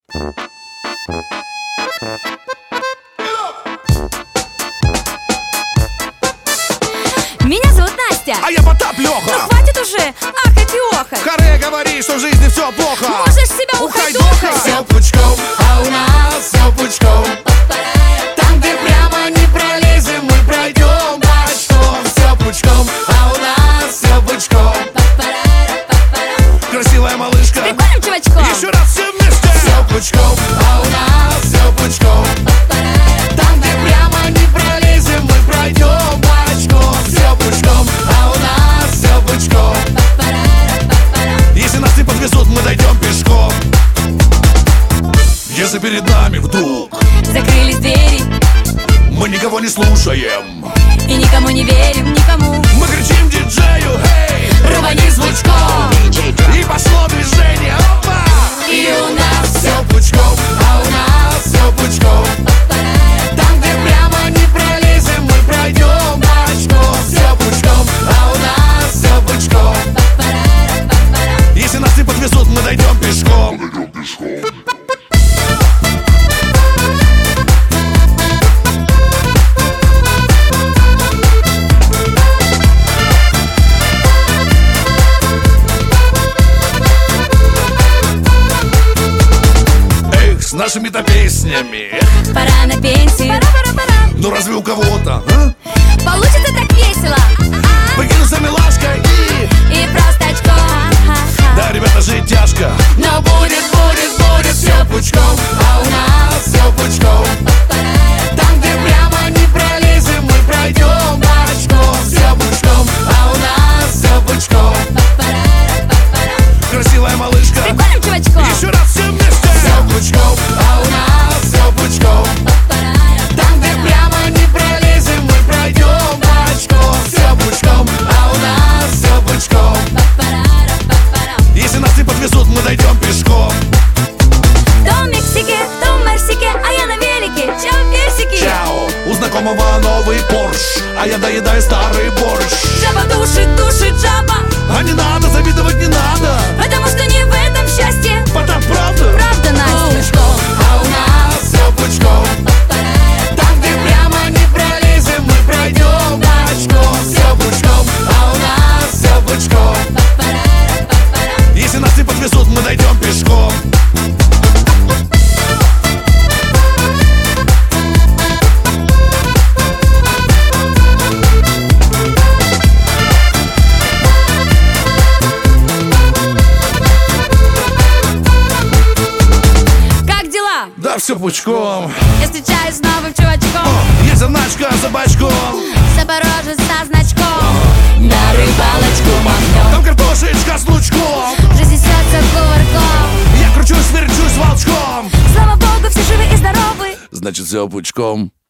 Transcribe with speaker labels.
Speaker 1: Меня зовут Настя.
Speaker 2: А я Потап Лёха.
Speaker 1: Ну хватит уже ахать и охать.
Speaker 2: Харе говори, что в жизни все плохо.
Speaker 1: Можешь себя ухайдохать.
Speaker 2: Все пучком, а у нас все пучком. Там, где прямо не пролезем, мы пройдем бочком. Все пучком, а у нас все пучком. Красивая малышка.
Speaker 1: Прикольным чувачком.
Speaker 2: Еще раз все вместе. Все пучком, а у нас все пучком. Там, где прямо не пролезем, мы пройдем бочком. Все пучком, а у нас все пучком. Если нас не подвезут, мы дойдем пешком. Если перед нами вдруг
Speaker 1: закрылись двери,
Speaker 2: мы никого не слушаем
Speaker 1: и никому не верим, никому.
Speaker 2: Мы кричим диджею, эй,
Speaker 1: Рвани звучком.
Speaker 2: и пошло движение, опа!
Speaker 1: И у нас
Speaker 2: Все пучком, а у нас все пучком. Там, где прямо не пролезем, мы пройдем бочком. Все пучком, а у нас все пучком. Если нас не подвезут, мы дойдем пешком. С нашими-то песнями.
Speaker 1: пора на пенсию.
Speaker 2: Ну разве у кого-то, а?
Speaker 1: Получится так весело.
Speaker 2: Покинуться милашкой
Speaker 1: И просто очко.
Speaker 2: Да, ребята, жить тяжко. Но будет все пучком, а у нас все пучком. Там, где прямо не пролезем, мы пройдем бочком. Все пучком, а у нас все пучком. Красивая малышка.
Speaker 1: Прикольным чувачком.
Speaker 2: Еще раз все вместе. Все пучком, а у нас все пучком. Там, где прямо не пролезем, мы пройдем бочком. Все пучком, а у нас все пучком. Если нас не подвезут, мы дойдем пешком.
Speaker 1: То в Мексике, то в Мерсике, а я на велике. Чао, персики.
Speaker 2: Чао, у знакомого новый Порш, а я доедаю старый борщ.
Speaker 1: Жаба душит жаба.
Speaker 2: А не надо, завидовать не надо.
Speaker 1: Потому что не в этом счастье.
Speaker 2: Потап, правда?
Speaker 1: Правда, Настя.
Speaker 2: А у нас все пучком. Там, где прямо не пролезем, мы пройдем бочком. Все пучком, а у нас все пучком. Если нас не подвезут, мы дойдем пешком.
Speaker 1: Как дела?
Speaker 2: Да, все пучком.
Speaker 1: Я встречаюсь с новым чувачком.
Speaker 2: Есть заначка за бачком.
Speaker 1: Запорожец со значком. На рыбалочку махнем.
Speaker 2: Там картошечка с лучком.
Speaker 1: Жизнь несется кувырком.
Speaker 2: Я кручусь, верчусь волчком.
Speaker 1: Слава богу, все живы и здоровы.
Speaker 2: Значит, все пучком.